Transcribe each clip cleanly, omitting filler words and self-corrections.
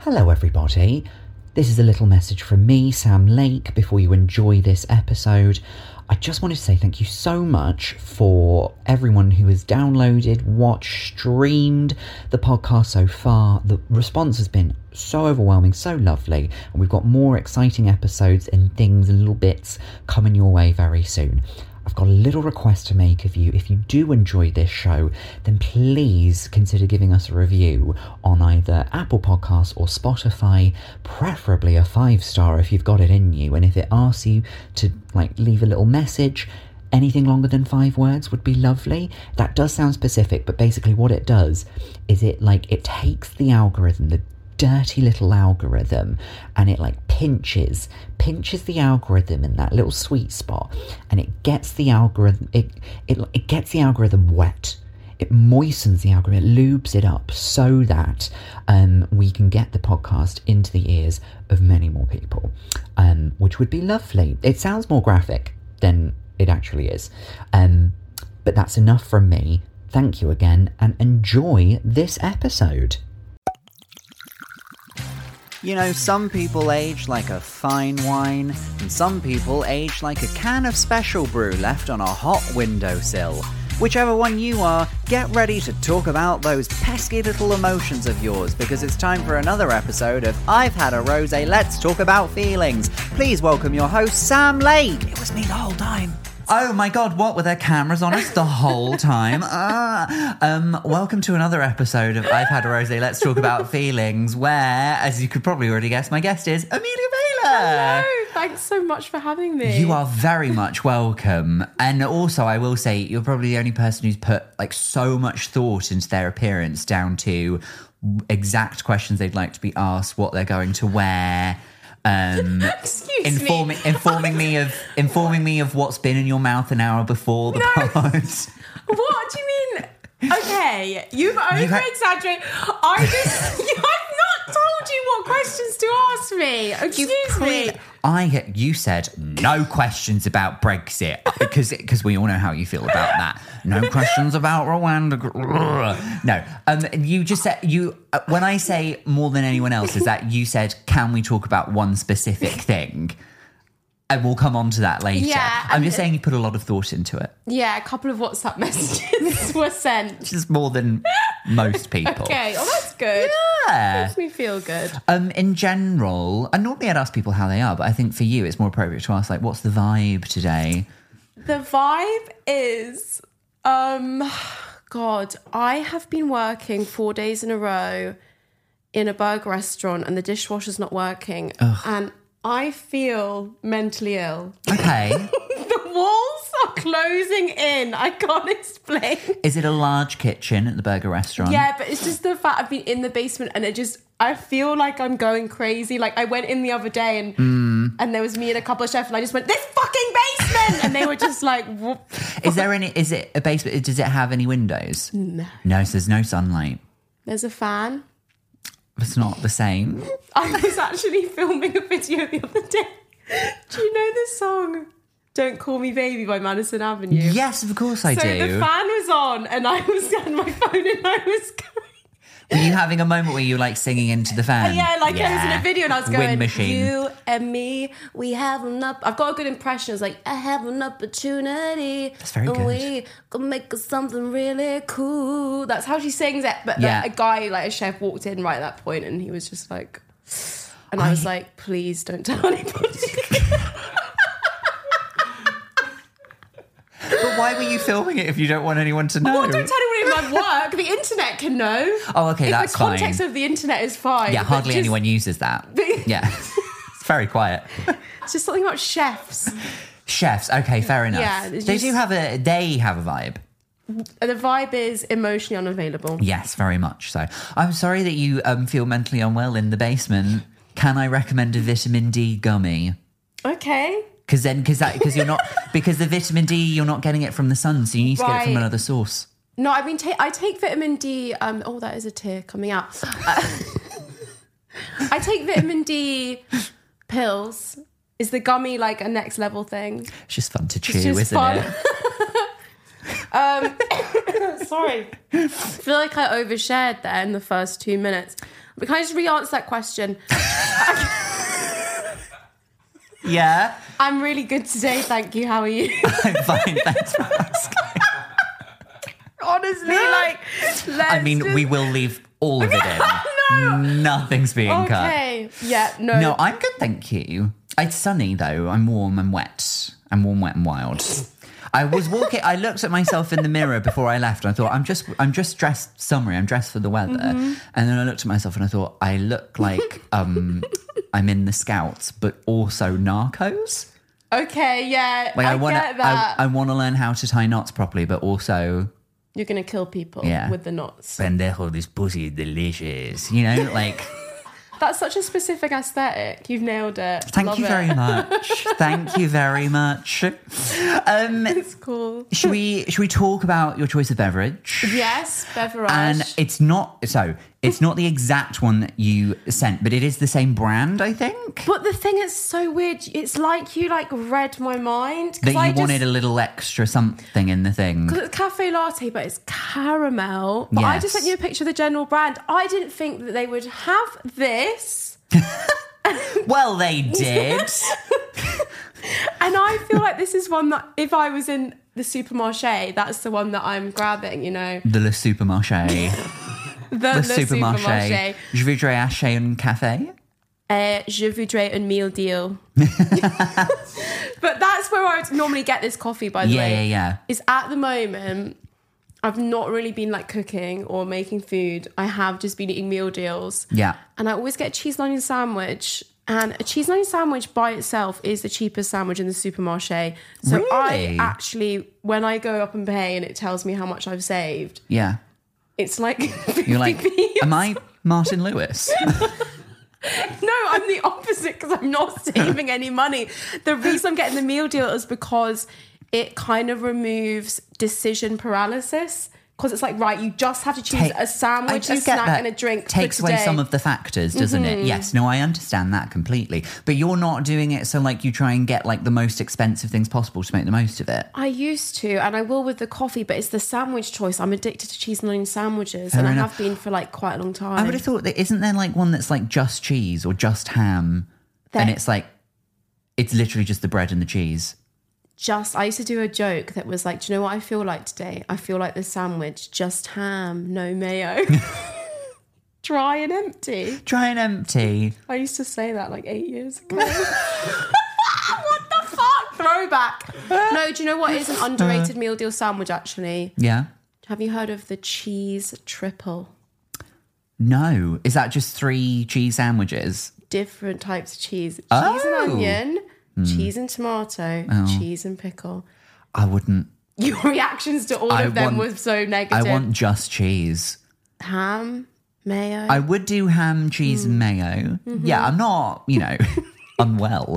Hello everybody, this is a little message from me, Sam Lake, before you enjoy this episode. I just wanted to say thank you so much for everyone who has downloaded, watched, streamed the podcast so far. The response has been so overwhelming, so lovely, and we've got more exciting episodes and things and little bits coming your way very soon. I've got a little request to make of you. If you do enjoy this show, then please consider giving us a review on either Apple Podcasts or Spotify, preferably a 5-star if you've got it in you. And if it asks you to leave a little message, anything longer than 5 words would be lovely. That does sound specific, but basically what it does is it takes the algorithm, the dirty little algorithm, and it pinches the algorithm in that little sweet spot, and it gets the algorithm it gets the algorithm wet. It moistens the algorithm, it lubes it up so that we can get the podcast into the ears of many more people, which would be lovely. It sounds more graphic than it actually is, but that's enough from me. Thank you again, and enjoy this episode. You know, some people age like a fine wine, and some people age like a can of special brew left on a hot windowsill. Whichever one you are, get ready to talk about those pesky little emotions of yours, because it's time for another episode of I've Had a Rosé, Let's Talk About Feelings. Please welcome your host, Sam Lake. It was me the whole time. Oh my god, what, were there cameras on us the whole time? Welcome to another episode of I've Had a Rosé, Let's Talk About Feelings, where, as you could probably already guess, my guest is Amelia Baylor. Hello, thanks so much for having me. You are very much welcome. And also, I will say, you're probably the only person who's put so much thought into their appearance, down to exact questions they'd like to be asked, what they're going to wear. Informing me of what's been in your mouth an hour before the pod. What do you mean? Okay, you've over-exaggerated. I've not told you what questions to ask me. Excuse me. You said no questions about Brexit because we all know how you feel about that. No questions about Rwanda. No. You just said when I say more than anyone else, is that you said, can we talk about one specific thing? And we'll come on to that later. Yeah, I'm just saying you put a lot of thought into it. Yeah, a couple of WhatsApp messages were sent. Which is more than most people. Okay, oh, that's good. Yeah. Makes me feel good. In general, and normally I'd ask people how they are, but I think for you it's more appropriate to ask, what's the vibe today? The vibe is, God, I have been working 4 days in a row in a burger restaurant and the dishwasher's not working. Ugh. And I feel mentally ill. Okay. The walls are closing in. I can't explain. Is it a large kitchen at the burger restaurant? Yeah, but it's just the fact I've been in the basement and I feel like I'm going crazy. I went in the other day and there was me and a couple of chefs and I just went, this fucking basement! And they were just like, whoop. Is it a basement? Does it have any windows? No. No, so there's no sunlight. There's a fan. It's not the same. I was actually filming a video the other day. Do you know the song Don't Call Me Baby by Madison Avenue? Yes, of course I do. So the fan was on and I was on my phone and I was going. Were you having a moment where you were singing into the fan? Yeah, I was in a video and I was going, Wind machine. You and me, we have I've got a good impression. I was like, I have an opportunity. That's very good. We can make something really cool. That's how she sings it. But Yeah. a guy, a chef, walked in right at that point and he was just like, and I was like, please don't tell anybody. But why were you filming it if you don't want anyone to know? Well, don't tell anyone in my work. The internet can know. Oh, okay, that's fine. The context of the internet is fine. Yeah, hardly anyone uses that. Yeah. It's very quiet. It's just something about chefs. Chefs, okay, fair enough. Yeah, They have a vibe. The vibe is emotionally unavailable. Yes, very much so. I'm sorry that you feel mentally unwell in the basement. Can I recommend a vitamin D gummy? Okay. Because the vitamin D, you're not getting it from the sun, so you need to get it from another source. No, I take vitamin D. Oh, that is a tear coming out. I take vitamin D pills. Is the gummy a next level thing? It's just fun to chew, isn't fun. it? Sorry. I feel like I overshared there in the first 2 minutes. Can I just re-answer that question? Yeah. I'm really good today, thank you. How are you? I'm fine, thanks for asking. Honestly, like, I mean, we will leave all of it in. No. Nothing's being cut. Okay. Yeah, no. No, I'm good, thank you. It's sunny though. I'm warm and wet. I'm warm, wet, and wild. I was walking. I looked at myself in the mirror before I left. And I thought, I'm just dressed summery. I'm dressed for the weather. And then I looked at myself and I thought, I look like I'm in the Scouts, but also Narcos. Okay, yeah. Like I get that. I want to learn how to tie knots properly, but also. You're going to kill people with the knots. Pendejo, this pussy is delicious. You know, like. That's such a specific aesthetic. You've nailed it. Thank you very much. Thank you very much. It's cool. Should we talk about your choice of beverage? Yes, beverage. And it's not the exact one that you sent, but it is the same brand, I think. But the thing is so weird. It's like you read my mind. That you wanted a little extra something in the thing. Because it's cafe latte, but it's caramel. But I just sent you a picture of the general brand. I didn't think that they would have this. Well, they did. And I feel like this is one that if I was in the supermarché, that's the one that I'm grabbing, you know. The Le Supermarché. The Supermarché. Je voudrais acheter un café. Je voudrais un meal deal. But that's where I would normally get this coffee, by the way. Yeah. Is at the moment, I've not really been like cooking or making food. I have just been eating meal deals. Yeah. And I always get a cheese and onion sandwich. And a cheese and onion sandwich by itself is the cheapest sandwich in the supermarché. So Really? I actually, when I go up and pay and it tells me how much I've saved, Yeah. it's like 50p. You're like, am I Martin Lewis? No, I'm the opposite because I'm not saving any money. The reason I'm getting the meal deal is because it kind of removes decision paralysis. Because it's like, right, you just have to choose a sandwich, a snack, and a drink. Takes away some of the factors, doesn't it? Yes, no, I understand that completely. But you're not doing it so like you try and get like the most expensive things possible to make the most of it. I used to, and I will with the coffee, but it's the sandwich choice. I'm addicted to cheese and onion sandwiches, Fair and enough. I have been for like quite a long time. I would have thought that isn't there like one that's like just cheese or just ham, and it's like it's literally just the bread and the cheese. I used to do a joke that was like, do you know what I feel like today? I feel like the sandwich, just ham, no mayo. Dry and empty. Dry and empty. I used to say that like 8 years ago. What the fuck? Throwback. No, do you know what is an underrated meal deal sandwich actually? Yeah. Have you heard of the cheese triple? No. Is that just 3 cheese sandwiches? Different types of cheese. Cheese and onion, cheese and tomato, cheese and pickle. I wouldn't. Your reactions to all of them were so negative. I want just cheese. Ham, mayo. I would do ham, cheese, and mayo. Mm-hmm. Yeah, I'm not, unwell.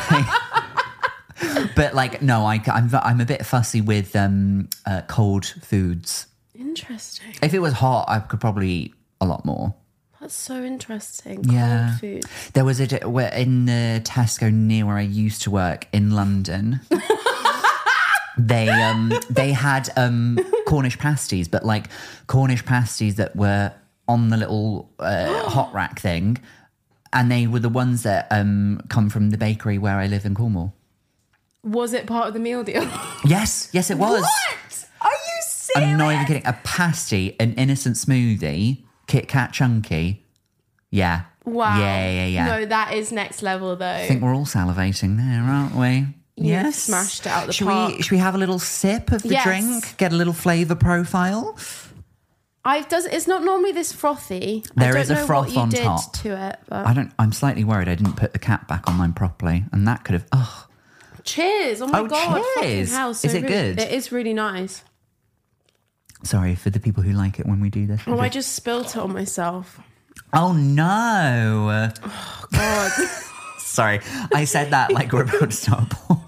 But like, no, I'm a bit fussy with cold foods. Interesting. If it was hot, I could probably eat a lot more. That's so interesting. Yeah. Cold food. There was in the Tesco near where I used to work in London. They had Cornish pasties, but like Cornish pasties that were on the little hot rack thing, and they were the ones that come from the bakery where I live in Cornwall. Was it part of the meal deal? Yes, it was. What? Are you serious? I'm not even kidding. A pasty, an innocent smoothie, Kit Kat chunky. Yeah. Wow. Yeah. No, that is next level though. I think we're all salivating there, aren't we? You've smashed it out the park. Should we have a little sip of the drink? Get a little flavour profile? It's not normally this frothy. There I is don't a know froth what you on did top. to it. But I'm slightly worried I didn't put the cap back on mine properly, and that could have. Oh, cheers! Oh my god! Cheers! Fucking hell, so Is it really, good? It is really nice. Sorry for the people who like it when we do this. Oh, I just spilt it on myself. Oh no! Oh god! Sorry, I said that like we're about to start porn.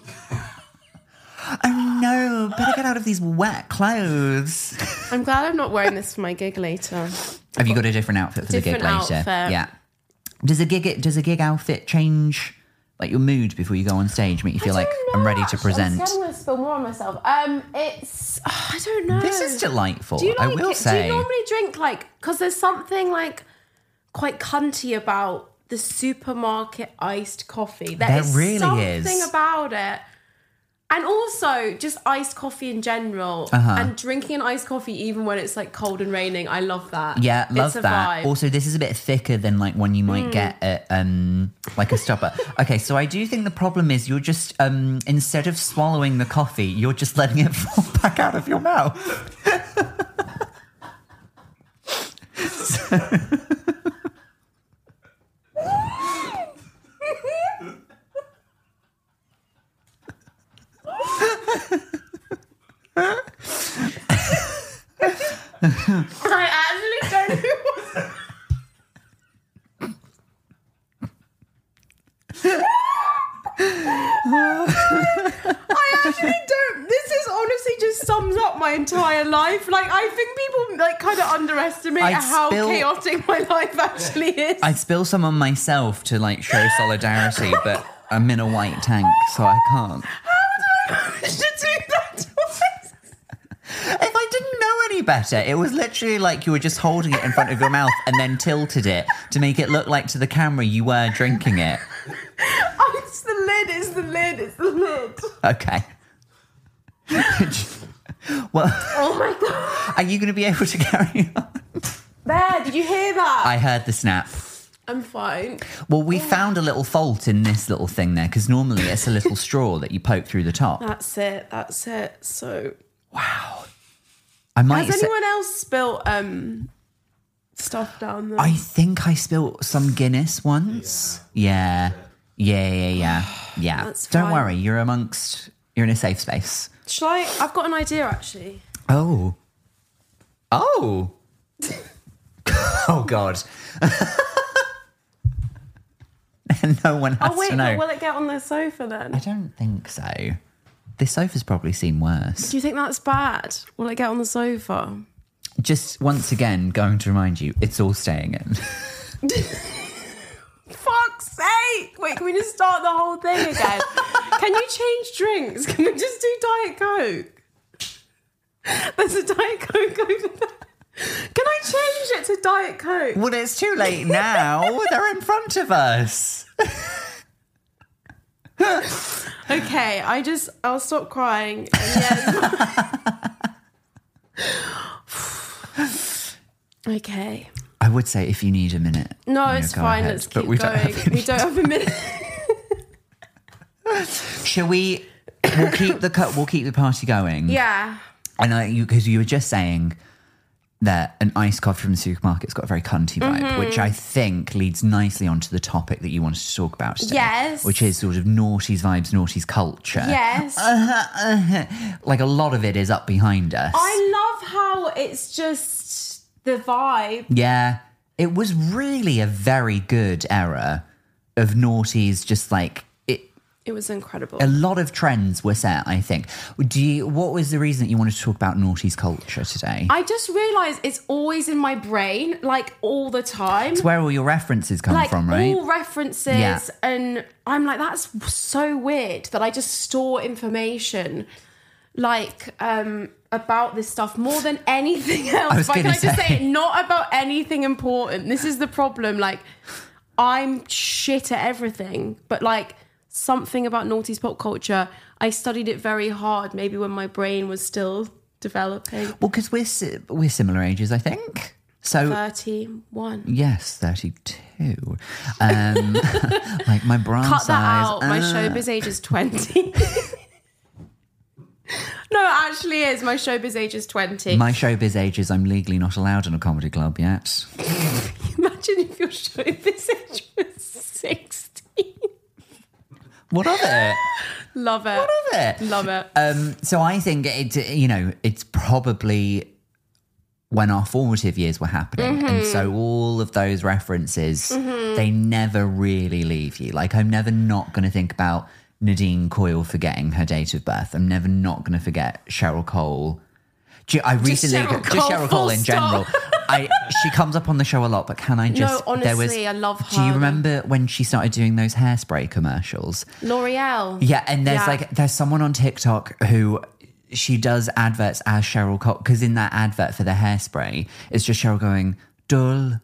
Oh no, better get out of these wet clothes. I'm glad I'm not wearing this for my gig later. Have you got a different outfit for the gig later? Outfit. Yeah. Does a gig outfit change like your mood before you go on stage? Make you feel like I'm ready to present? I'm scared I'm going to spill more on myself. I don't know. This is delightful. Do you like I will it? say. Do you normally drink because there's something like quite cunty about the supermarket iced coffee. There is really something is. about it. And also just iced coffee in general. And drinking an iced coffee even when it's like cold and raining. I love that. Yeah, love it's a that. Vibe. Also, this is a bit thicker than like one you might get at like a stopper. Okay, so I do think the problem is you're just instead of swallowing the coffee, you're just letting it fall back out of your mouth. I actually don't know what... I actually don't. This is honestly just sums up my entire life. Like, I think people like kind of underestimate how chaotic my life actually is. I'd spill some on myself to like show solidarity, but I'm in a white tank, so I can't. How do I manage to do that twice? If I didn't know any better, it was literally like you were just holding it in front of your mouth and then tilted it to make it look like to the camera you were drinking it. Oh, it's the lid. Okay. Well, Oh my God. are you going to be able to carry on? There, did you hear that? I heard the snap. I'm fine. Well, we found a little fault in this little thing there because normally it's a little straw that you poke through the top. That's it. So, Wow. I might has say, anyone else spilt stuff down there? I think I spilt some Guinness once. Yeah. That's Don't fine. worry, you're in a safe space. Shall I? I've got an idea actually. Oh. Oh God. And no one has Oh wait, to know. but will it get on the sofa then? I don't think so. This sofa's probably seen worse. Do you think that's bad? Will it get on the sofa? Just once again, going to remind you, it's all staying in. Fuck's sake! Wait, can we just start the whole thing again? Can you change drinks? Can we just do Diet Coke? There's a Diet Coke over there. Can I change it to Diet Coke? Well, it's too late now. They're in front of us. Okay, I'll stop crying. And yes. Okay. I would say if you need a minute. No, you know, it's go fine. ahead, Let's but keep we going. Don't have We don't have a minute. Shall we? We'll keep the party going. Yeah. And because you were just saying that an iced coffee from the supermarket's got a very cunty vibe, which I think leads nicely onto the topic that you wanted to talk about today. Yes. Which is sort of naughties vibes, naughties culture. Yes. Like a lot of it is up behind us. I love how it's just the vibe. Yeah. It was really a very good era of naughties, just like It was incredible. a lot of trends were set, I think. What was the reason that you wanted to talk about naughties culture today? I just realised it's always in my brain, like all the time. It's where all your references come Like from, right? all references, Yeah. and I'm like, that's so weird that I just store information like about this stuff more than anything else. But can I just say it? Not about anything important. This is the problem. Like, I'm shit at everything, but like something about naughties pop culture, I studied it very hard. Maybe when my brain was still developing. Well, because we're similar ages, I think. So 31. yes, 32. Like my bra Cut size. that out. My showbiz age is 20. No, it actually is. My showbiz age is 20. My showbiz age is I'm legally not allowed in a comedy club yet. Imagine if your showbiz age was 16. What of it? Love it. What of it? Love it. So I think it's probably when our formative years were happening, and so all of those references they never really leave you. Like I'm never not going to think about Nadine Coyle forgetting her date of birth. I'm never not going to forget Cheryl Cole. Cheryl Cole in general. She comes up on the show a lot, but can I just? No, honestly, I love her. Do you remember when she started doing those hairspray commercials? L'Oreal. Yeah, and there's someone on TikTok who she does adverts as Cheryl Cole, because in that advert for the hairspray, it's just Cheryl going, dull,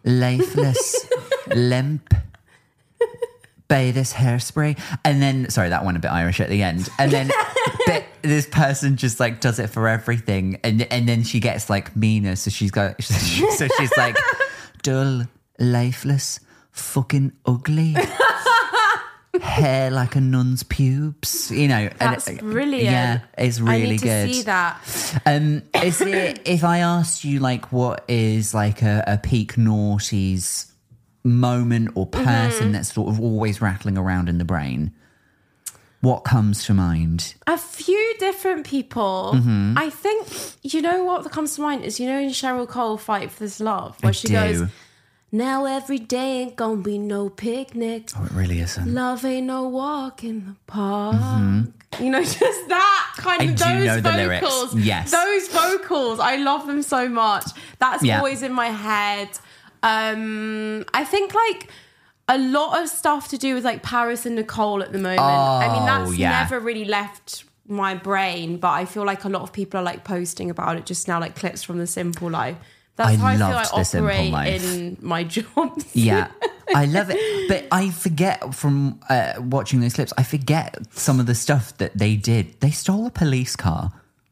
lifeless, limp by this hairspray. And then, sorry, that one a bit Irish at the end. And then this person just like does it for everything. And then she gets like meaner. So she's like dull, lifeless, fucking ugly. Hair like a nun's pubes, you know. That's brilliant. Yeah, it's really I need good. to see that. Is it, if I asked you like what is like a peak noughties moment or person that's sort of always rattling around in the brain, what comes to mind? A few different people. I think, you know what comes to mind is, you know, in Cheryl Cole, Fight for This Love, where she goes, now every day ain't gonna be no picnic. Oh, it really isn't. Love ain't no walk in the park. You know, just that kind of, I do know those the vocals. lyrics. Yes. Those vocals, I love them so much. That's Yeah. always in my head. I think like a lot of stuff to do with like Paris and Nicole at the moment. I mean, that's never really left my brain, but I feel like a lot of people are like posting about it just now, like clips from The Simple Life. That's how I feel loved I The Simple operate Life. in my jobs. Yeah, I love it. But I forget from watching those clips, I forget some of the stuff that they did. They stole a police car.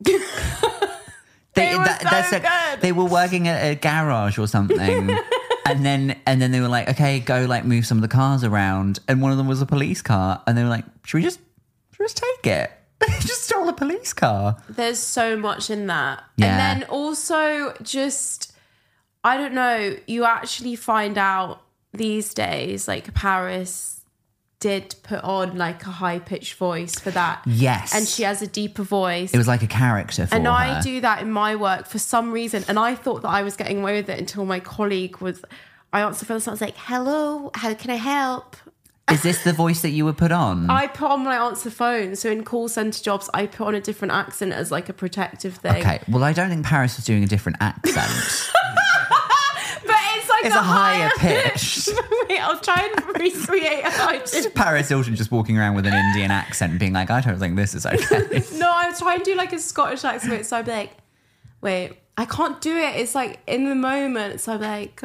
They were so good. They were working at a garage or something. And then they were like, okay, go like move some of the cars around. And one of them was a police car. And they were like, should we just take it? They just stole a police car. There's so much in that. Yeah. And then also just, I don't know, you actually find out these days, like Paris did put on like a high-pitched voice for that. Yes. And she has a deeper voice. It was like a character for and her. I do that in my work for some reason. And I thought that I was getting away with it until my colleague I answered the phone and I was like, hello, how can I help? Is this the voice that you would put on? I put on when I answer the phone. So in call centre jobs, I put on a different accent as like a protective thing. Okay, well, I don't think Paris was doing a different accent. But it's like It's a higher pitch. Wait, I'll try and recreate it. Paris Hilton just walking around with an Indian accent and being like, I don't think this is okay. No, I was trying to do like a Scottish accent. So I'd be like, wait, I can't do it. It's like in the moment. So I'm like,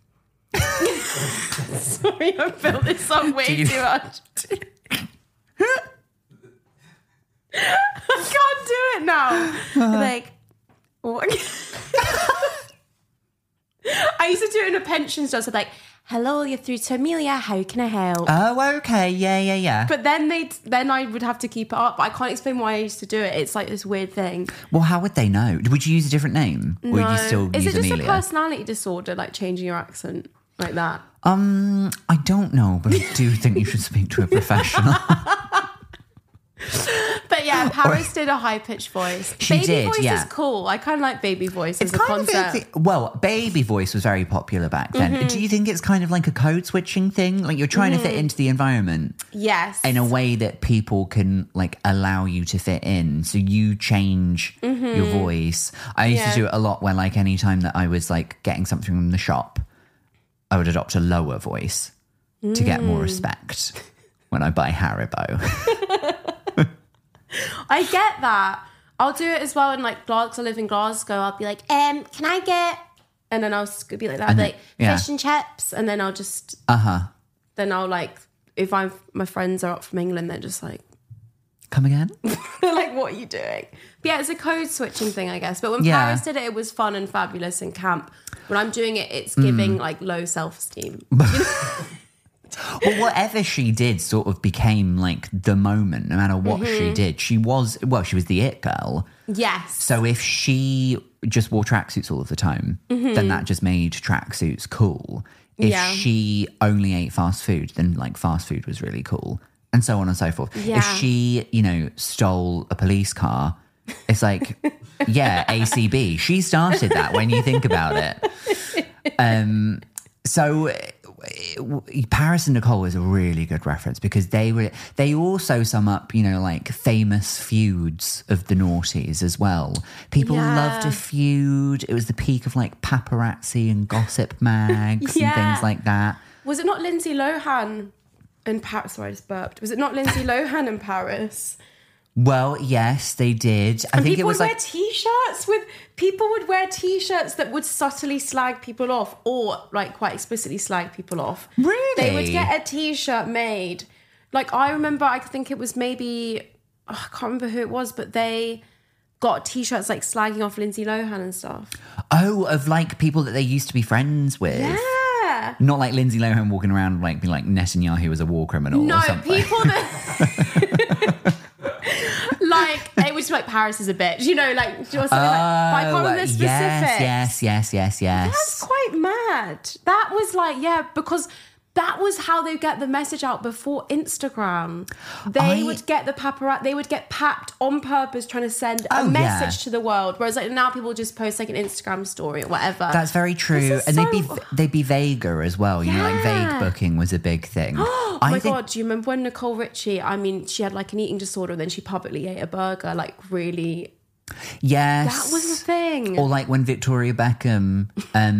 sorry, I built this up way too much. I can't do it now. Like, what? I used to do it in a pensions job. So like, hello, you're through to Amelia. How can I help? Oh, okay. Yeah. But then I would have to keep it up. But I can't explain why I used to do it. It's like this weird thing. Well, how would they know? Would you use a different name? Or would you still Is use it just Amelia? a personality disorder, like changing your accent like that? I don't know, but I do think you should speak to a professional. But yeah, Paris did a high-pitched voice. Baby voice is cool. I kind of like baby voice as a concept. Well, baby voice was very popular back then. Do you think it's kind of like a code switching thing? Like you're trying to fit into the environment? Yes. In a way that people can like allow you to fit in. So you change your voice. I used to do it a lot where like anytime that I was like getting something from the shop, I would adopt a lower voice to get more respect when I buy Haribo. I get that. I'll do it as well in like Glasgow. I live in Glasgow. I'll be like, can I get? And then I'll be like that. I'll be like fish and chips, and then I'll just Then I'll like, if my friends are up from England, they're just like, come again? they're like, what are you doing? But yeah, it's a code switching thing, I guess. But when Paris did it, it was fun and fabulous and camp. When I'm doing it, it's giving like low self-esteem. Well, whatever she did sort of became like the moment, no matter what she did. She was the it girl. Yes. So if she just wore tracksuits all of the time, then that just made tracksuits cool. If she only ate fast food, then like fast food was really cool. And so on and so forth. Yeah. If she, stole a police car, it's like, yeah, ACB. She started that when you think about it. So Paris and Nicole is a really good reference because they also sum up, like famous feuds of the noughties as well. People loved a feud. It was the peak of like paparazzi and gossip mags and things like that. Was it not Lindsay Lohan in Paris? Sorry, I just burped. Was it not Lindsay Lohan in Paris? Well, yes, they did. I think it was like people would wear T-shirts that would subtly slag people off, or like quite explicitly slag people off. Really? They would get a T-shirt made. Like I remember, I think it was maybe I can't remember who it was, but they got T-shirts like slagging off Lindsay Lohan and stuff. Oh, of like people that they used to be friends with. Yeah. Not like Lindsay Lohan walking around like being like Netanyahu was a war criminal or something. People that like it was like Paris is a bitch, you know, like or something like. But I can't remember the specifics. Yes. That's quite mad. That was like because that was how they get the message out before Instagram. They would get the paparazzi. They would get papped on purpose trying to send a message to the world. Whereas like now people just post like an Instagram story or whatever. That's very true. And they'd be vaguer as well. You know, like vague booking was a big thing. Oh my God, do you remember when Nicole Richie, I mean, she had like an eating disorder and then she publicly ate a burger, like really... Yes. That was the thing. Or like when Victoria Beckham,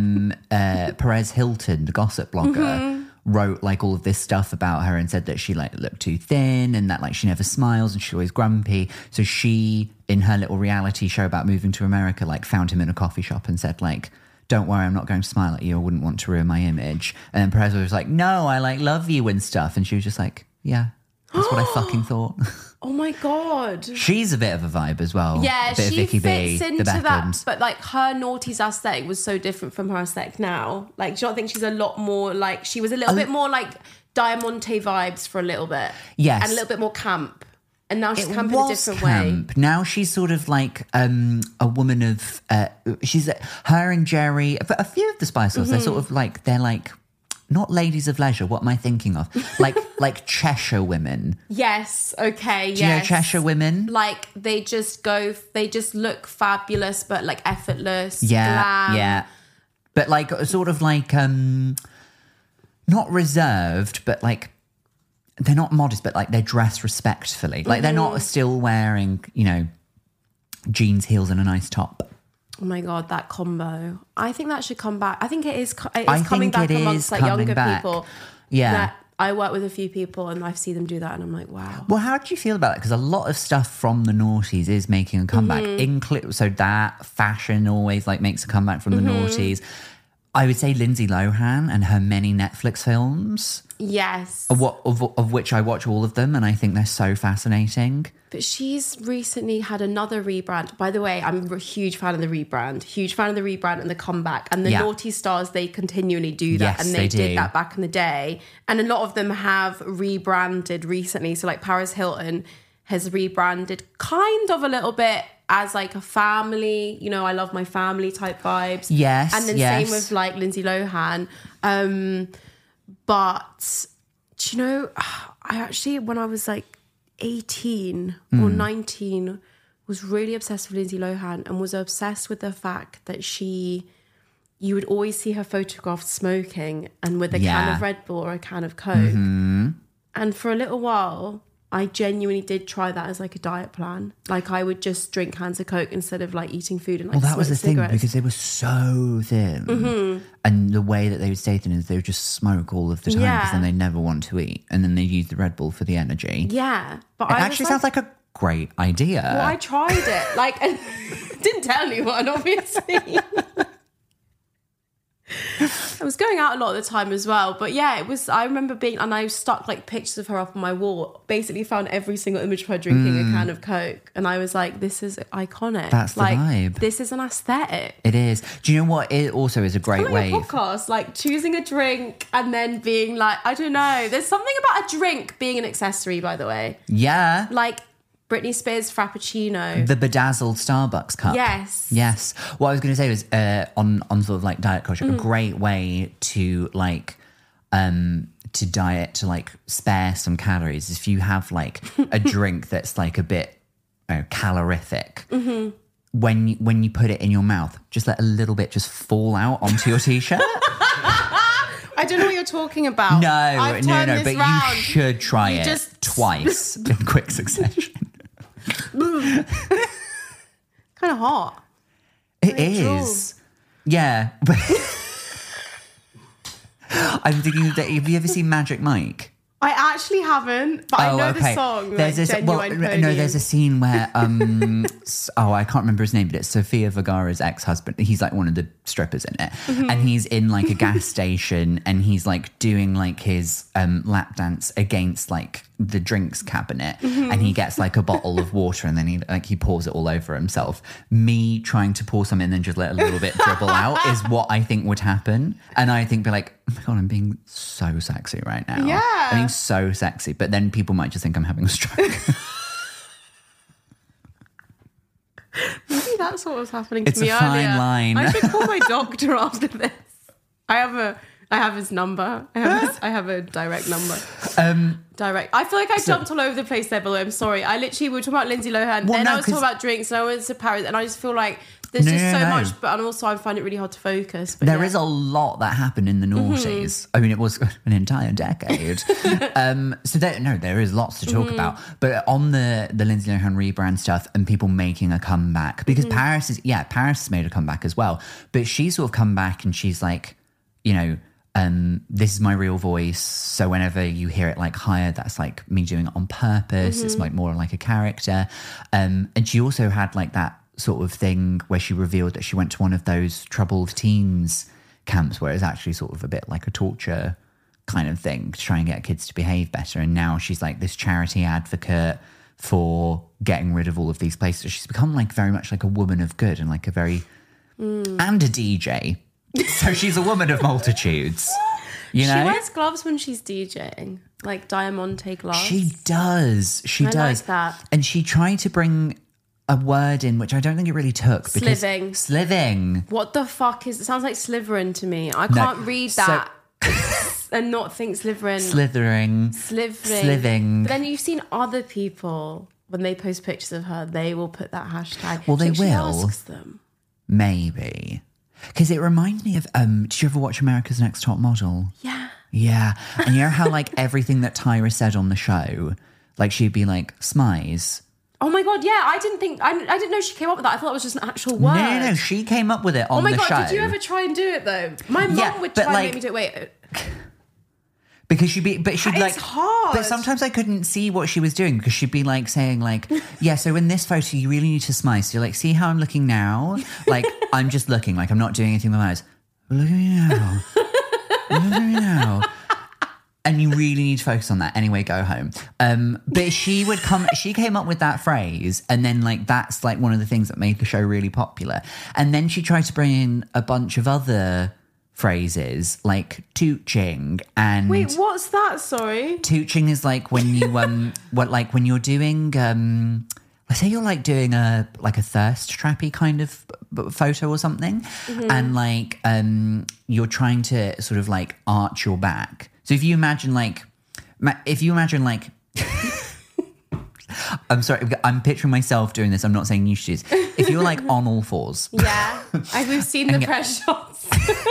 Perez Hilton, the gossip blogger, wrote like all of this stuff about her and said that she like looked too thin and that like she never smiles and she's always grumpy. So she, in her little reality show about moving to America, like found him in a coffee shop and said like, don't worry, I'm not going to smile at you. I wouldn't want to ruin my image. And then Perez was like, no, I like love you and stuff. And she was just like, yeah, that's what I fucking thought. Oh my God. She's a bit of a vibe as well. Yeah, a bit she of Vicky fits B, into the that. Beckhams. But like her naughties aesthetic was so different from her aesthetic now. Like, do you not think she's a lot more like, she was a little bit more like Diamante vibes for a little bit. Yes. And a little bit more camp. And now she's camp in a different way. Now she's sort of like a woman of, she's her and Jerry, a few of the Spice Girls, they're sort of like, they're like, not ladies of leisure. What am I thinking of? Like Cheshire women. Yes. Okay. Do you know Cheshire women? Like they just look fabulous, but like effortless. Yeah. Glam. Yeah. But like sort of like, not reserved, but like, they're not modest, but like they're dressed respectfully. Like they're not still wearing, you know, jeans, heels and a nice top. Oh my God, that combo. I think that should come back. I think it is coming back amongst like younger people. Yeah. That I work with a few people and I see them do that and I'm like, wow. Well, how do you feel about it? Because a lot of stuff from the noughties is making a comeback. So that fashion always like makes a comeback from the noughties. I would say Lindsay Lohan and her many Netflix films. Yes. Of which I watch all of them and I think they're so fascinating. But she's recently had another rebrand. By the way, I'm a huge fan of the rebrand. Huge fan of the rebrand and the comeback. And the Naughty Stars, they continually do that. Yes, and they did that back in the day. And a lot of them have rebranded recently. So like Paris Hilton has rebranded kind of a little bit as like a family, you know, I love my family type vibes. Yes. And then same with like Lindsay Lohan. But do you know, I actually, when I was like 18 or 19, was really obsessed with Lindsay Lohan and was obsessed with the fact that you would always see her photographed smoking and with a can of Red Bull or a can of Coke. And for a little while, I genuinely did try that as like a diet plan. Like I would just drink cans of Coke instead of like eating food and like that was the cigarettes. thing because they were so thin. And the way that they would stay thin is they would just smoke all of the time because then they never want to eat. And then they use the Red Bull for the energy. Yeah. But it actually sounds like a great idea. Well, I tried it. Like, and didn't tell anyone, obviously. I was going out a lot of the time as well. But yeah, it was, I remember and I stuck like pictures of her up on my wall, basically found every single image of her drinking a can of Coke. And I was like, this is iconic. That's the vibe. This is an aesthetic. It is. Do you know what? It also is a great way. A podcast, like choosing a drink and then being like, I don't know. There's something about a drink being an accessory, by the way. Yeah. Like Britney Spears Frappuccino. The bedazzled Starbucks cup. Yes. What I was going to say was on sort of like diet culture, a great way to like to diet to like spare some calories is if you have like a drink that's like a bit calorific. When you put it in your mouth, just let a little bit just fall out onto your t-shirt. I don't know what you're talking about. No, but round. You should try it just twice in quick succession. Kind of hot. It is. Yeah. I'm thinking that, have you ever seen Magic Mike? I actually haven't, but I know the song. There's like, this, Genuine Pony. no, there's a scene where I can't remember his name, but it's Sofia Vergara's ex-husband. He's like one of the strippers in it, and he's in like a gas station, and he's like doing like his lap dance against like the drinks cabinet, and he gets like a bottle of water, and then he pours it all over himself. Me trying to pour something and then just let a little bit dribble out is what I think would happen, and I think be like, oh my God, I'm being so sexy right now. Yeah. I'm being so sexy. But then people might just think I'm having a stroke. Maybe that's what was happening to It's me a earlier. fine line. I should call my doctor after this. I have his number. I have a direct number. Direct. I feel like I jumped all over the place there, Billy. I'm sorry. We were talking about Lindsay Lohan. Then I was talking about drinks, and I went to Paris, and I just feel like there's so much, but and also I find it really hard to focus. But there is a lot that happened in the noughties. I mean, it was an entire decade. So there is lots to talk about. But on the Lindsay Lohan rebrand stuff and people making a comeback, because Paris has made a comeback as well. But she's sort of come back and she's like, you know, this is my real voice. So whenever you hear it like hired, that's like me doing it on purpose. It's like more like a character. And she also had like that sort of thing where she revealed that she went to one of those troubled teens camps where it's actually sort of a bit like a torture kind of thing to try and get kids to behave better. And now she's like this charity advocate for getting rid of all of these places. She's become like very much like a woman of good and like a very and a DJ. So she's a woman of multitudes. You know? She wears gloves when she's DJing, like Diamante gloves. She does. I like that. And she tried to bring a word in which I don't think it really took. Sliving. What the fuck is it? Sounds like Slytherin to me. I can't read that and not think Slytherin. Sliving. But then you've seen other people, when they post pictures of her, they will put that hashtag. Well, they will. She asks them. Maybe. Because it reminds me of, did you ever watch America's Next Top Model? Yeah. Yeah. And you know how like everything that Tyra said on the show, like she'd be like, Smize. Oh my God, yeah, I didn't know she came up with that. I thought it was just an actual word. No, she came up with it on the show. Oh my God, did you ever try and do it though? My mum would try and make me do it. Wait. Because she'd like, it's hard. But sometimes I couldn't see what she was doing because she'd be like saying like, yeah, so in this photo you really need to smile. So you're like, see how I'm looking now? Like I'm just looking, like I'm not doing anything with my eyes. Look at me now. Look at me now. And you really need to focus on that. Anyway, go home. But she came up with that phrase, and then like that's like one of the things that made the show really popular. And then she tried to bring in a bunch of other phrases like tooching and wait, what's that? Sorry, tooching is like when you when you're doing let's say you're like doing a thirst trappy kind of photo or something, and like you're trying to sort of like arch your back. So if you imagine like I'm sorry, I'm picturing myself doing this. I'm not saying you should. If you're like on all fours. Yeah, we've seen the press shots.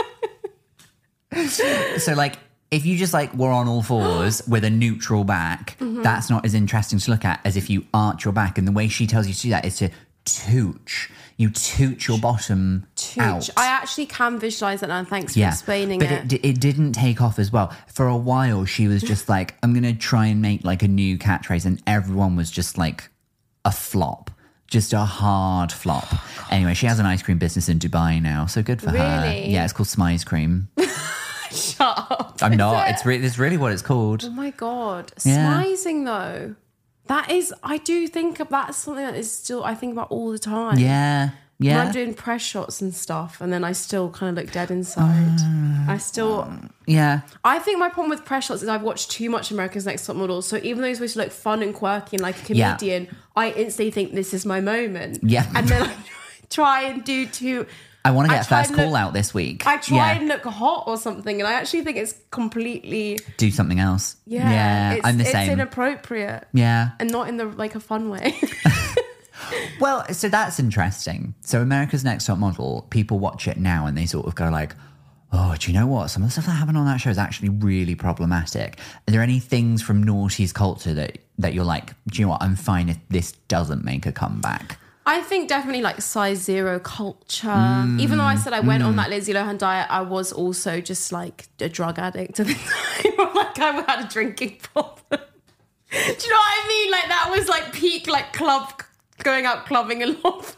So like if you just like were on all fours with a neutral back, that's not as interesting to look at as if you arch your back. And the way she tells you to do that is to tooch. You tooch your bottom out. I actually can visualise that now. Thanks for explaining it. But it didn't take off as well. For a while, she was just like, I'm going to try and make like a new catchphrase. And everyone was just like a flop. Just a hard flop. Anyway, she has an ice cream business in Dubai now. So good for her. Yeah, it's called Smize Cream. Shut up. I'm not. It's really what it's called. Oh my God. Smizing though. That is, I do think of that's something that is still, I think about all the time. Yeah. Yeah. When I'm doing press shots and stuff, and then I still kind of look dead inside. Yeah. I think my problem with press shots is I've watched too much America's Next Top Model. So even though it's supposed to look fun and quirky and like a comedian, I instantly think this is my moment. Yeah. And then I try and do too. I want to get first call out this week. I try and look hot or something, and I actually think it's completely do something else. Yeah, I'm the same. It's inappropriate. Yeah, and not in the like a fun way. Well, so that's interesting. So America's Next Top Model, people watch it now and they sort of go like, oh, do you know what? Some of the stuff that happened on that show is actually really problematic. Are there any things from noughties culture that you're like, do you know what? I'm fine if this doesn't make a comeback. I think definitely like size zero culture. Even though I said I went on that Lindsay Lohan diet, I was also just like a drug addict at the time. Like I had a drinking problem. Do you know what I mean? Like that was like peak like club, going out clubbing a lot.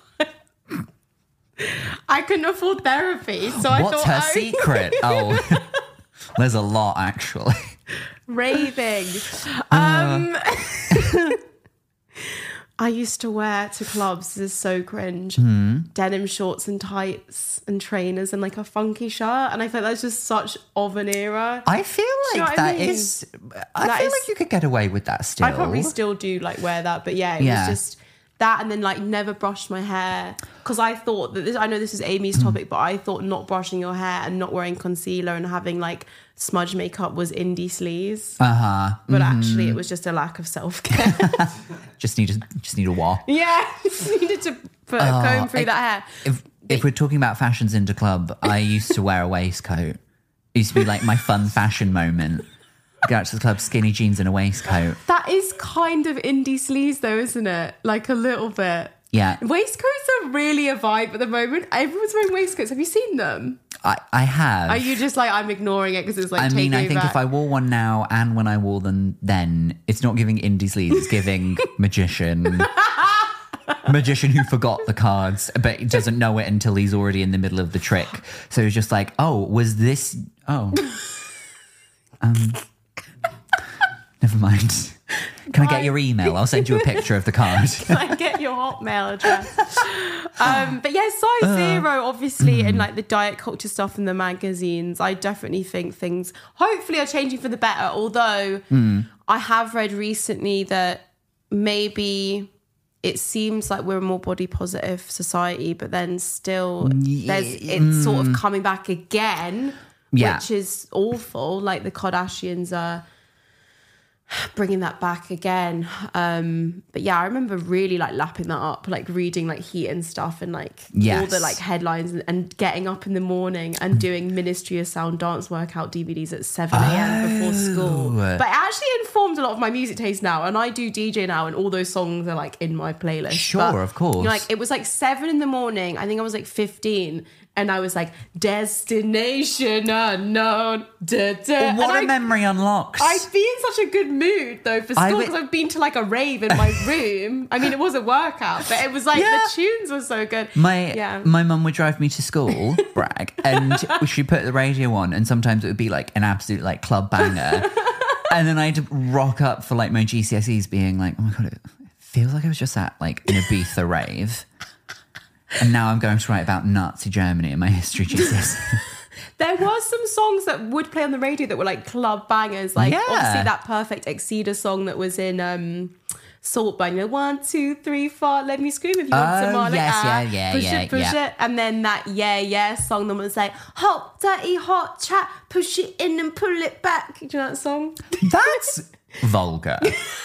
I couldn't afford therapy, so I thought... What's her secret? Oh, there's a lot actually. Raving. I used to wear to clubs, this is so cringe, denim shorts and tights and trainers and like a funky shirt. And I feel that's just such of an era. I feel like I feel like you could get away with that still. I probably still do like wear that, but yeah, it was just that, and then like never brushed my hair because I thought that I know this is Amy's topic, but I thought not brushing your hair and not wearing concealer and having like smudge makeup was indie sleaze. But actually it was just a lack of self-care. just need a wah. Yeah, needed to comb through that hair. If we're talking about fashions into club, I used to wear a waistcoat. It used to be like my fun fashion moment. Go out to the club, skinny jeans and a waistcoat. That is kind of indie sleaze though, isn't it? Like a little bit. Yeah. Waistcoats are really a vibe at the moment. Everyone's wearing waistcoats. Have you seen them? I have. Are you just like, I'm ignoring it because it's like taking I think if I wore one now and when I wore them then, it's not giving indie sleaze, it's giving magician. Magician who forgot the cards, but doesn't know it until he's already in the middle of the trick. So he's just like, oh, was this... Oh. Never mind. Can I get your email? I'll send you a picture of the card. Can I get your Hotmail address? But yeah, size zero, obviously, and like the diet culture stuff in the magazines, I definitely think things hopefully are changing for the better. Although I have read recently that maybe it seems like we're a more body positive society, but then still it's sort of coming back again, which is awful. Like the Kardashians are bringing that back again. But yeah, I remember really like lapping that up, like reading like Heat and stuff and like all the like headlines and getting up in the morning and doing Ministry of Sound dance workout DVDs at 7 a.m. before school. But it actually informed a lot of my music taste now, and I do DJ now and all those songs are like in my playlist. Sure, of course. You know, like it was like 7 in the morning, I think I was like 15, and I was like, destination unknown. Da, da. What a memory unlocks. I'd be in such a good mood though for school because I've been to like a rave in my room. I mean, it was a workout, but it was like the tunes were so good. My mum would drive me to school, brag, and she'd put the radio on, and sometimes it would be like an absolute like club banger. And then I'd rock up for like my GCSEs being like, oh my God, it feels like I was just at like an Ibiza rave. And now I'm going to write about Nazi Germany in my history GCSE. There was some songs that would play on the radio that were like club bangers. Like obviously that Perfect Exceeder song that was in Saltburn. You know, 1, 2, 3, 4, let me scream if you want some more. Like, push it. And then that song that was like, hot, dirty, hot chat, push it in and pull it back. Do you know that song? That's vulgar.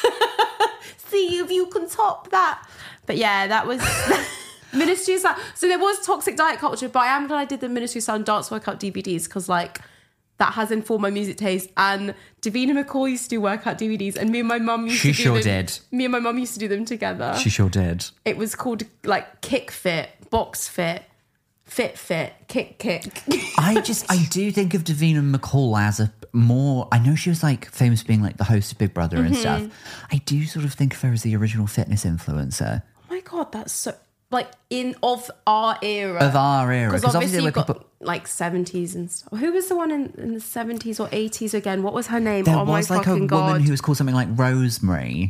See if you can top that. But yeah, that was... Ministry of Sound. So there was toxic diet culture, but I am glad I did the Ministry of Sound dance workout DVDs because like that has informed my music taste. And Davina McCall used to do workout DVDs, and me and my mum used to do them. She sure did. Me and my mum used to do them together. She sure did. It was called like Kick Fit, Box Fit, Fit, Kick. I do think of Davina McCall as a more... I know she was like famous for being like the host of Big Brother and stuff. I do sort of think of her as the original fitness influencer. Oh my God, that's so... Like of our era. Because obviously you've got like 70s and stuff. Who was the one in the 70s or 80s again? What was her name? There was like a woman who was called something like Rosemary.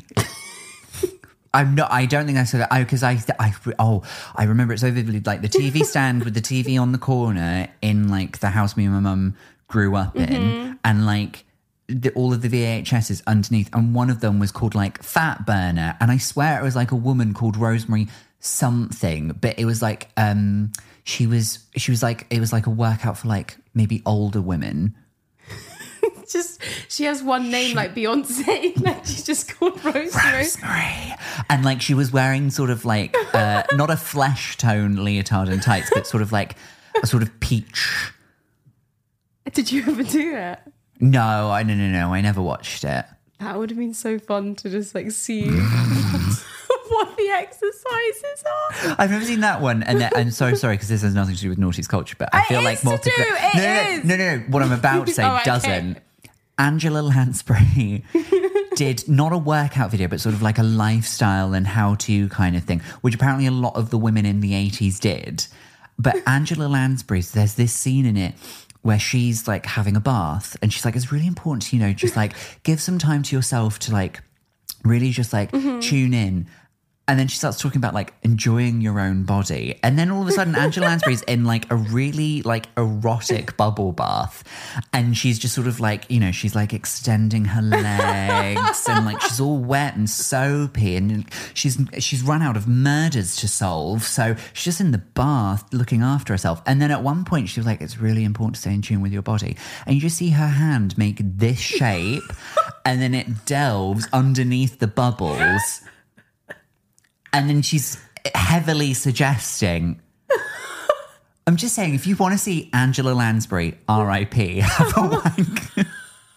I don't think that's because I remember it so vividly. Like the TV stand with the TV on the corner in like the house me and my mum grew up in, and like all of the VHSs underneath, and one of them was called like Fat Burner, and I swear it was like a woman called Rosemary something, but it was like she was like, it was like a workout for like maybe older women. Just she has one name like Beyonce, like she's just called Rosemary. And like she was wearing sort of like not a flesh tone leotard and tights, but sort of like a sort of peach. Did you ever do it? No, I never watched it. That would have been so fun to just like see what the exercises are. I've never seen that one, and I'm so sorry because this has nothing to do with naughty's culture, but I feel like no. What I'm about to say doesn't. Okay. Angela Lansbury did not a workout video, but sort of like a lifestyle and how-to kind of thing, which apparently a lot of the women in the 80s did. But Angela Lansbury, there's this scene in it where she's like having a bath, and she's like, it's really important to, just like give some time to yourself to like really just like tune in. And then she starts talking about like enjoying your own body. And then all of a sudden Angela Lansbury's in like a really like erotic bubble bath. And she's just sort of like, she's like extending her legs and like she's all wet and soapy and she's run out of murders to solve. So she's just in the bath looking after herself. And then at one point she was like, it's really important to stay in tune with your body. And you just see her hand make this shape and then it delves underneath the bubbles. And then she's heavily suggesting, I'm just saying, if you want to see Angela Lansbury, R.I.P., have a wank.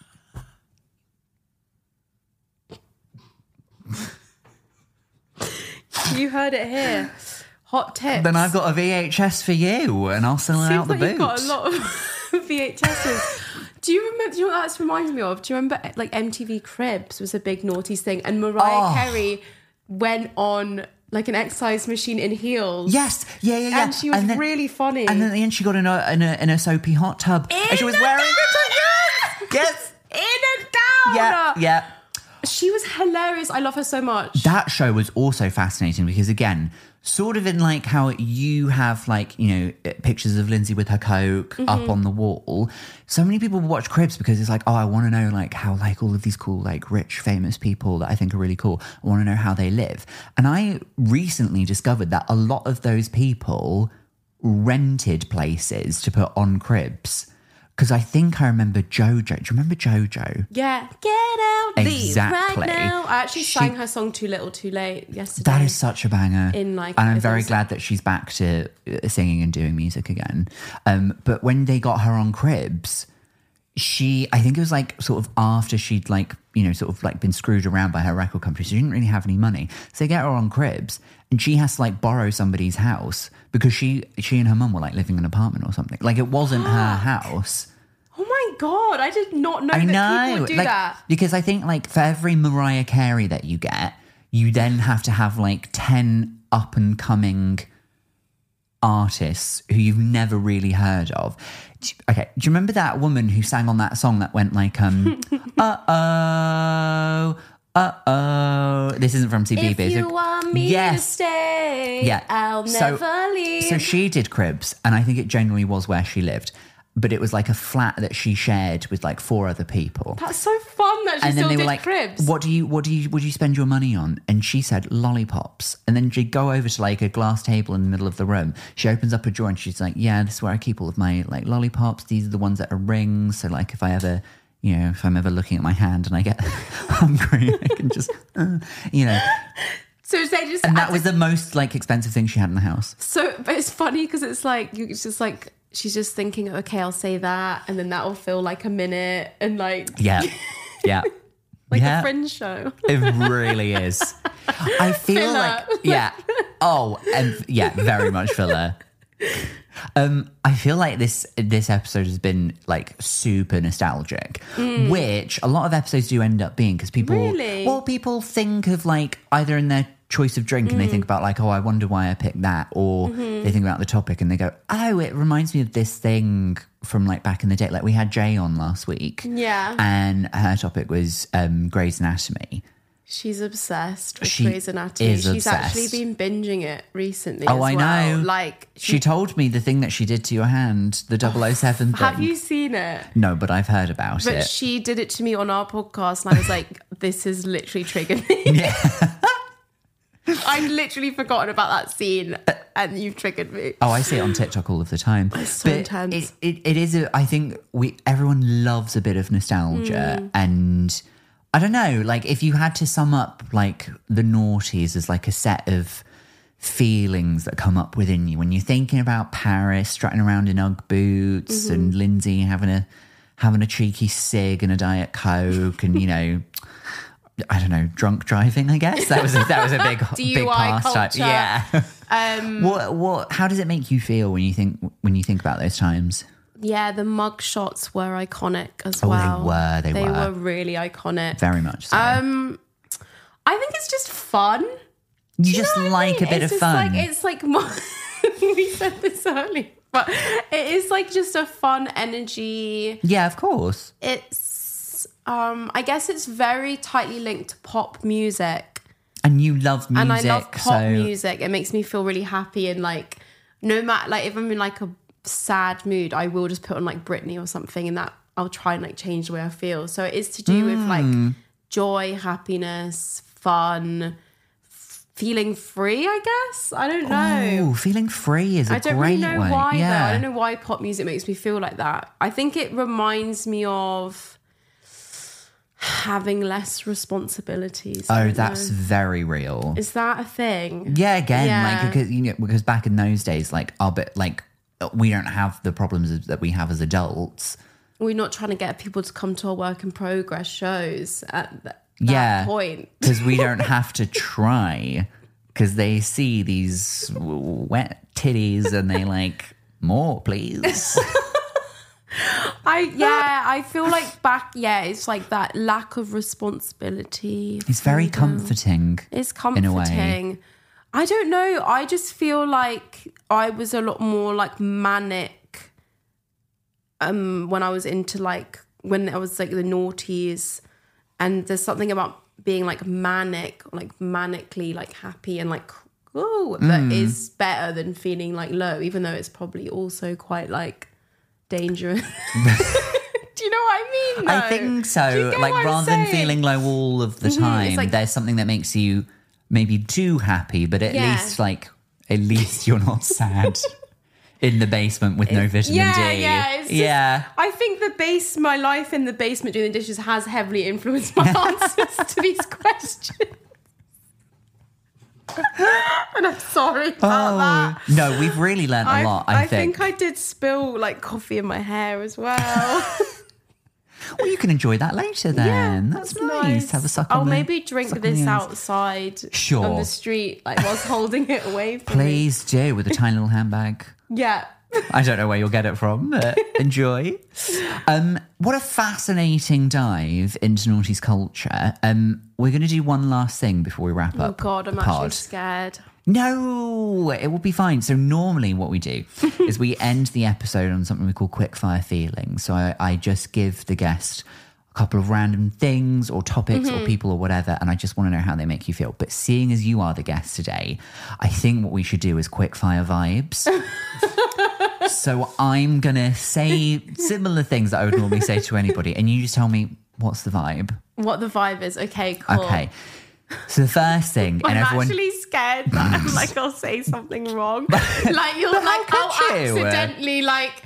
You heard it here. Hot tips. Then I've got a VHS for you, and I'll sell it out the boot. You've got a lot of VHSs. Do you know what that's reminded me of? Do you remember like MTV Cribs was a big naughties thing, and Mariah Carey went on like an exercise machine in heels. Yes, yeah. And she was really funny. And then at the end, she got in a soapy hot tub, and she was wearing yes, in a down. Yeah. She was hilarious. I love her so much. That show was also fascinating because, again, sort of in like how you have like, pictures of Lindsay with her Coke up on the wall. So many people watch Cribs because it's like, oh, I want to know like how like all of these cool, like rich, famous people that I think are really cool. I want to know how they live. And I recently discovered that a lot of those people rented places to put on Cribs. Because I think I remember JoJo. Do you remember JoJo? Yeah. Get out, exactly. Right now. I actually sang her song Too Little Too Late yesterday. That is such a banger. And I'm very glad that she's back to singing and doing music again. But when they got her on Cribs, I think it was like sort of after she'd like, sort of like been screwed around by her record company. So she didn't really have any money. So they get her on Cribs and she has to like borrow somebody's house because she and her mum were like living in an apartment or something. Like it wasn't her house. Oh my God, I did not know that people would do that. Because I think like for every Mariah Carey that you get, you then have to have like 10 up and coming artists who you've never really heard of. Okay, do you remember that woman who sang on that song that went like, this isn't from CBeebies. If you want me to stay, I'll never leave. So she did Cribs, and I think it genuinely was where she lived. But it was like a flat that she shared with like 4 other people. That's so fun that she still did like, Cribs. What do you spend your money on? And she said lollipops. And then she'd go over to like a glass table in the middle of the room. She opens up a drawer and she's like, yeah, this is where I keep all of my like lollipops. These are the ones that are rings. So like if I ever, if I'm ever looking at my hand and I get hungry, I can just, So they just, and that was the most like expensive thing she had in the house. So, but it's funny because it's just like, she's just thinking, okay, I'll say that, and then that will feel like a minute, and like yeah, like a Fringe show. It really is. I feel filler. Very much filler. I feel like this episode has been like super nostalgic, which a lot of episodes do end up being because people think of like either in their choice of drink and they think about like, oh, I wonder why I picked that, or they think about the topic and they go, oh, it reminds me of this thing from like back in the day. Like we had Jay on last week, and her topic was Grey's Anatomy. She's obsessed with Grey's Anatomy. She's obsessed. Actually been binging it recently. Oh, as I well. know. Like she told me the thing that she did to your hand, the 007 thing. Have you seen it? No, but I've heard about it. But she did it to me on our podcast, and I was like, "This has literally triggered me." Yeah. I've literally forgotten about that scene, and you've triggered me. Oh, I see it on TikTok all of the time. It's so intense. It is. I think everyone loves a bit of nostalgia, and I don't know. Like, if you had to sum up like the noughties as like a set of feelings that come up within you when you're thinking about Paris, strutting around in Ugg boots, and Lindsay having a cheeky cig and a Diet Coke, and I don't know, drunk driving, I guess. That was a big big DUI pastime. culture. Yeah. What how does it make you feel when you think about those times? Yeah, the mug shots were iconic as Oh, well. they They were. were really iconic. Very much so. I think it's just fun. you just know what I like mean? a bit It's of just fun. it's like we said this earlier, but it is like just a fun energy. Yeah, of course. It's I guess it's very tightly linked to pop music, And you love music. and I love pop so music. It makes me feel really happy, and like no matter like if I'm in like a sad mood, I will just put on like Britney or something, and that I'll try and like change the way I feel. So it is to do with like joy, happiness, fun, feeling free, I guess. I don't know. Ooh, feeling free is a I don't great really know way. why though. Yeah. I don't know why pop music makes me feel like that. I think it reminds me of having less responsibilities. I Oh, don't that's know. very real. Is that a thing? Yeah, again, Yeah. like because back in those days, like we don't have the problems that we have as adults. We're not trying to get people to come to our work in progress shows at that Yeah, point. because we don't have to try, because they see these wet titties and they like more, please. I feel like it's like that lack of responsibility. It's very freedom. comforting. It's in a way. comforting. I don't know. I just feel like I was a lot more like manic when I was into like when I was like the noughties, and there's something about being like manic, like manically like happy and like that is better than feeling like low, even though it's probably also quite like dangerous. Do you know what I mean? I though? think Do you so. get Like what I'm rather than saying? feeling low all of the time, like- there's something that makes you maybe too happy, but at Yeah. least you're not sad in the basement with no vitamin D. Yeah, it's just, I think my life in the basement doing the dishes has heavily influenced my answers to these questions. And I'm sorry about that. No, we've really learnt a lot, I think. I did spill like coffee in my hair as well. Well, you can enjoy that later then. That's nice. Have a suck on I'll the- maybe drink suck on this the ends. outside Sure. on the street, like whilst holding it away from me. Please do, with a tiny little handbag. Yeah. I don't know where you'll get it from, but enjoy. What a fascinating dive into noughties culture. We're going to do one last thing before we wrap Oh up. God, I'm the actually pod. scared. No, it will be fine. So normally what we do is we end the episode on something we call quickfire feelings. So I just give the guest a couple of random things or topics or people or whatever, and I just want to know how they make you feel. But seeing as you are the guest today, I think what we should do is quickfire vibes. So I'm going to say similar things that I would normally say to anybody, and you just tell me what's the vibe. What the vibe is. Okay, cool. Okay. So the first thing, I'm and everyone... actually scared that I'm like I'll say something wrong. Like you'll But how like I'll could you? accidentally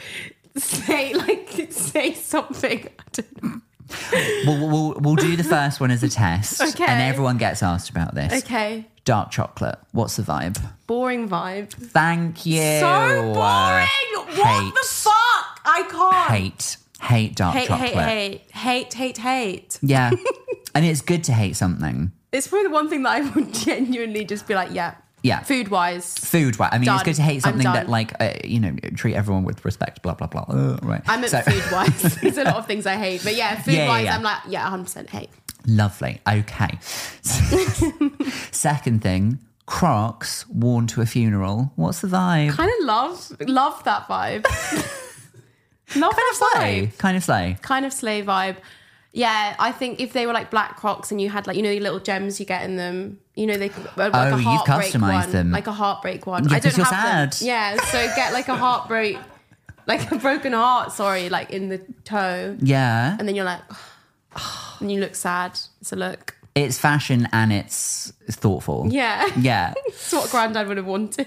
say something. I don't know. We'll do the first one as a test, Okay. and everyone gets asked about this. Okay. Dark chocolate. What's the vibe? Boring vibe. Thank you. So boring. What the fuck? I can't. Hate dark chocolate. Hate. Yeah, and it's good to hate something. It's probably the one thing that I would genuinely just be like, yeah. Yeah. Food wise. Food, right? I mean, it's Done. good to hate I'm something that, done. like, treat everyone with respect. Blah blah blah. Right. I meant food wise. There's a lot of things I hate, but yeah, food wise, yeah. I'm like, 100% hate. Lovely. Okay. Second thing, Crocs worn to a funeral. What's the vibe? Kind of love that vibe. Love that vibe. Kind of slay. Kind of slay vibe. Yeah, I think if they were like black Crocs and you had like, the little gems you get in them, they could, like a you've heartbreak customised one, them. like a heartbreak one. Yeah, I don't 'cause you're have them. sad. Yeah, so get like a heartbreak, like a broken heart, like in the toe. Yeah. And then you're like, and you look sad. It's a look. It's fashion and it's thoughtful. Yeah. Yeah. It's what Grandad would have wanted.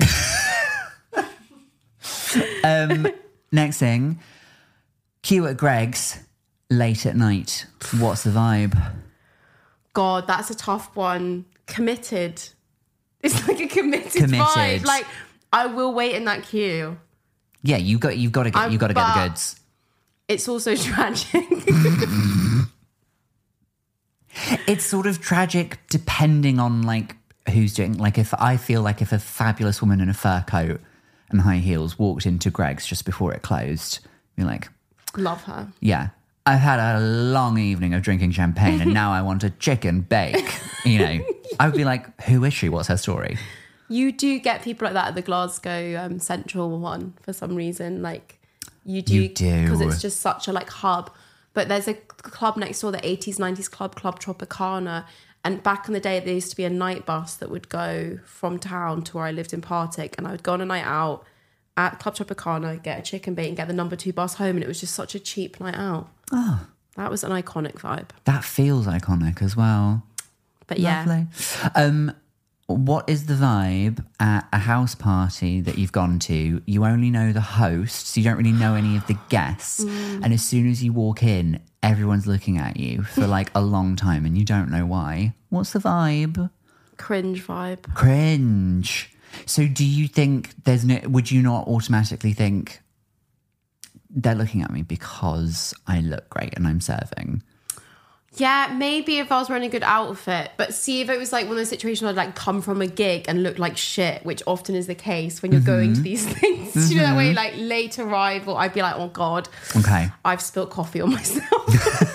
Next thing, queue at Greg's late at night. What's the vibe? God, that's a tough one. Committed. It's like a committed vibe. Like, I will wait in that queue. Yeah, you've got to get the goods. It's also tragic. It's sort of tragic depending on like who's doing. Like if I feel like if a fabulous woman in a fur coat and high heels walked into Greg's just before it closed, you're like, Love her. yeah, I've had a long evening of drinking champagne and now I want a chicken bake. You know, I would be like, who is she? What's her story? You do get people like that at the Glasgow Central one for some reason. Like you do. Because it's just such a like hub. But there's a club next door, the 80s, 90s club, Club Tropicana. And back in the day, there used to be a night bus that would go from town to where I lived in Partick. And I would go on a night out at Club Tropicana, get a chicken bake and get the number 2 bus home. And it was just such a cheap night out. Oh. That was an iconic vibe. That feels iconic as well. But yeah. Lovely. What is the vibe at a house party that you've gone to? You only know the hosts, you don't really know any of the guests. And as soon as you walk in, everyone's looking at you for like a long time and you don't know why. What's the vibe? Cringe vibe. Cringe. So do you think would you not automatically think they're looking at me because I look great and I'm serving? Yeah, maybe if I was wearing a good outfit. But see, if it was like one of those situations where I'd like come from a gig and look like shit, which often is the case when you're going to these things. You know, that way, like late arrival, I'd be like, oh God, okay, I've spilt coffee on myself.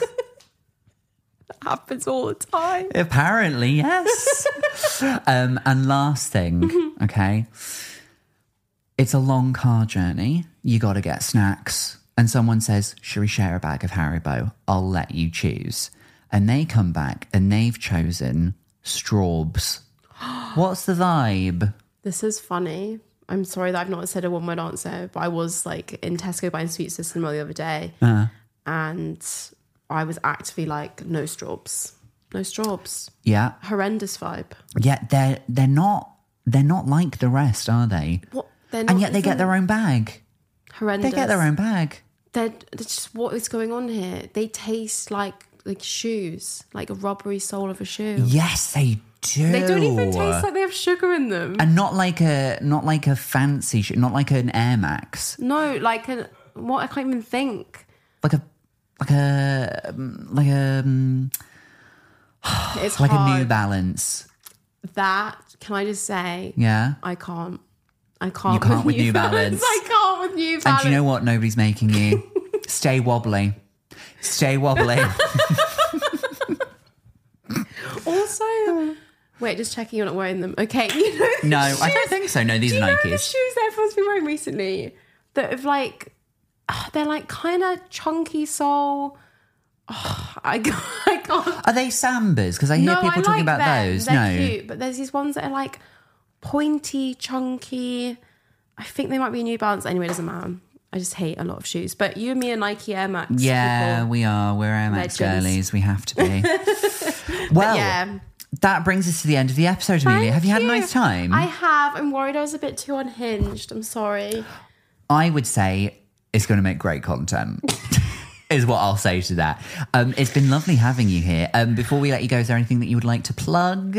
That happens all the time. Apparently, yes. And last thing, okay, it's a long car journey. You got to get snacks. And someone says, should we share a bag of Haribo? I'll let you choose. And they come back and they've chosen straws. What's the vibe? This is funny. I'm sorry that I've not said a one-word answer, but I was like in Tesco buying sweets to cinema the other day. And I was actively like, no straws. No straws. Yeah. Horrendous vibe. Yeah, they're not like the rest, are they? What? They're not, and yet they get their own bag. Horrendous. They get their own bag. They're just, what is going on here? They taste like shoes, like a rubbery sole of a shoe. Yes, they do. They don't even taste like they have sugar in them. And not like a fancy shoe, not like an Air Max. No, like what? I can't even think. Like a it's like hard. a New Balance. That, can I just say? Yeah. I can't. You can't with New Balance. I can't with New Balance. And do you know what? Nobody's making you. Stay wobbly. Stay wobbly. Also, wait, just checking you're not wearing them. Okay, you know. No, I don't think so. No, these are Do you know the Nikes. shoes that everyone's been wearing recently? That have like, they're like kind of chunky sole. Oh, I can't. Are they Sambas? Because I hear people talking like about them. those. They're cute, but there's these ones that are like pointy, chunky. I think they might be New Balance. Anyway, it doesn't matter. I just hate a lot of shoes. But you and me are Nike Air Max. Yeah, people. we are. We're Air Max Legends. girlies. We have to be. Well, yeah. That brings us to the end of the episode, Amelia. Have you had a nice time? I have. I'm worried I was a bit too unhinged. I'm sorry. I would say it's going to make great content. Is what I'll say to that. It's been lovely having you here. Before we let you go, is there anything that you would like to plug?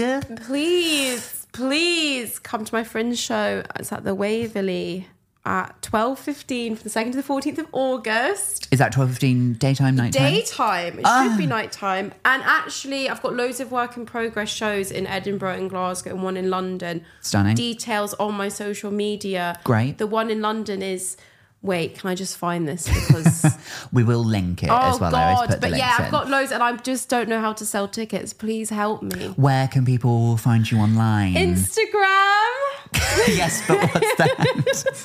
Please come to my Fringe show. It's at the Waverley at 12:15 from the 2nd to the 14th of August. Is that 12:15 daytime, nighttime? Daytime. It should be nighttime. And actually, I've got loads of work in progress shows in Edinburgh and Glasgow and one in London. Stunning. Details on my social media. Great. The one in London is... Wait, can I just find this? Because... We will link it as well. I always put the but links yeah, in. I've got loads and I just don't know how to sell tickets. Please help me. Where can people find you online? Instagram. Yes, but what's that?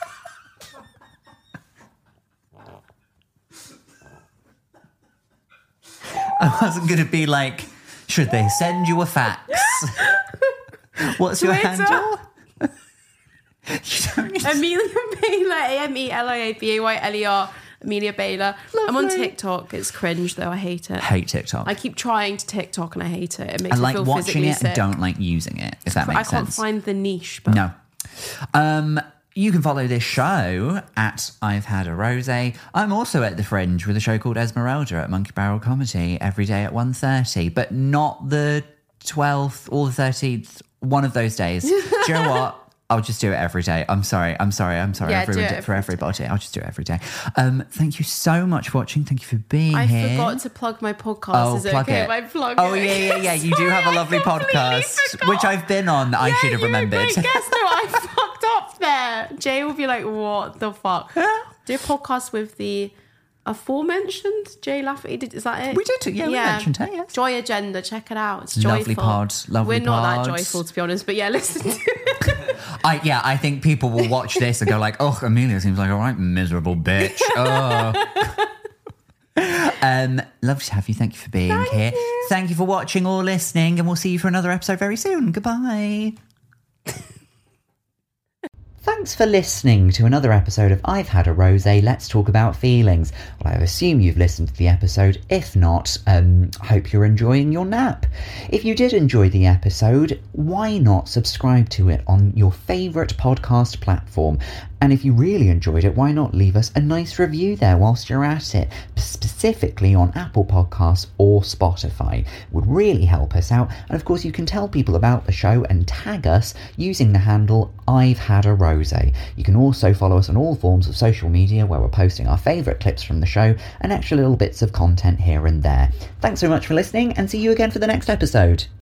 I wasn't going to be like, should they send you a fax? What's your Twitter. handle? You don't need to- Amelia Baylor, AMELIABAYLER, Amelia Baylor. I'm on Lovely. TikTok. It's cringe though. I hate it. Hate TikTok. I keep trying to TikTok and I hate it. It makes I me like feel watching physically it sick. and don't like using it, if that makes I can't sense. find the niche. But No. You can follow this show at I've Had a Rosé. I'm also at The Fringe with a show called Esmeralda at Monkey Barrel Comedy every day at 1:30, but not the 12th or the 13th, one of those days. Do you know what? I'll just do it every day. I'm sorry. Yeah, For everybody. I'll just do it every day. Thank you so much for watching. Thank you for being here. I forgot to plug my podcast. Is it okay if I plug it? Oh, yeah. You do have a lovely podcast, which I've been on that I should have remembered. Guess though, I fucked up there. Jay will be like, what the fuck? Do a podcast with the aforementioned Jay Lafferty. Is that it? We did, we mentioned her, yes. Joy Agenda, check it out. It's lovely joyful. Lovely We're not that joyful, to be honest, but yeah, listen to it. I think people will watch this and go like, oh, Amelia seems like a right miserable bitch. Oh. Love to have you. Thank you for being here. Thank you for watching or listening, and we'll see you for another episode very soon. Goodbye. Thanks for listening to another episode of I've Had a Rosé, Let's Talk About Feelings. Well, I assume you've listened to the episode. If not, hope you're enjoying your nap. If you did enjoy the episode, why not subscribe to it on your favourite podcast platform? And if you really enjoyed it, why not leave us a nice review there whilst you're at it, specifically on Apple Podcasts or Spotify. It would really help us out. And of course, you can tell people about the show and tag us using the handle I've Had a Rosé. You can also follow us on all forms of social media where we're posting our favourite clips from the show and extra little bits of content here and there. Thanks so much for listening, and see you again for the next episode.